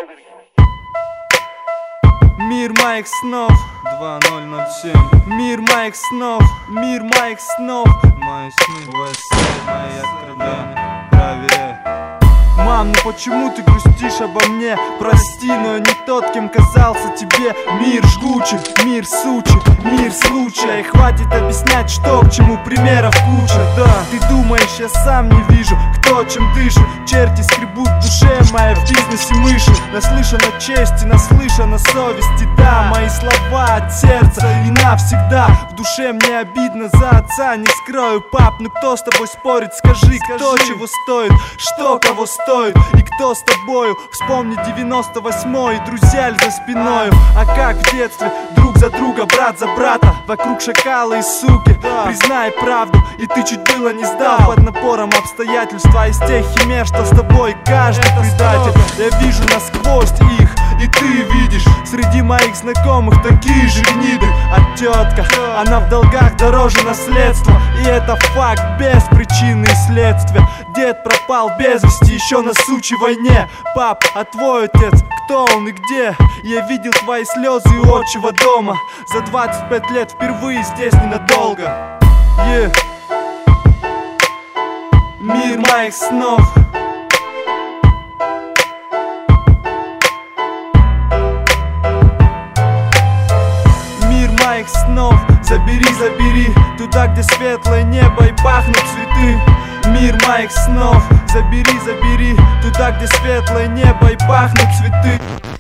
Мир моих снов 2007. Мир моих снов, мир моих снов. Мои сны, мои откровения. Проверяй. Мам, ну почему ты грустишь обо мне? Прости, но я не тот, кем казался тебе. Мир жгучий, мир сучий, мир случая. И хватит объяснять, что к чему, примеров куча. Да, ты думаешь, я сам не вижу, кто чем дышит. Черти скребут в душе моей, в бизнесе мыши. Наслышано чести, наслышано совести. Да, мои слова от сердца и навсегда. В душе мне обидно за отца, не скрою, пап. Ну кто с тобой спорит, скажи, кто чего стоит, что кого стоит. И кто с тобою? Вспомни 98-й, друзья ль за спиною. А как в детстве, друг за друга, брат за брата. Вокруг шакалы и суки, признай правду. И ты чуть было не сдал под напором обстоятельств. А из тех химер, что с тобой каждый предатель. Я вижу насквозь их, и ты видишь среди моих знакомых такие же гниды. А тетка, она в долгах дороже наследства. И это факт без причины и следствия. Дед пропал без вести еще на сучьей войне. Пап, а твой отец, кто он и где? Я видел твои слезы у отчего дома. За 25 лет впервые здесь ненадолго. Мир моих снов. Мир моих снов. Забери, забери туда, где светлое небо и пахнут цветы. Мир моих снов. Забери, забери туда, где светлое небо и пахнут цветы.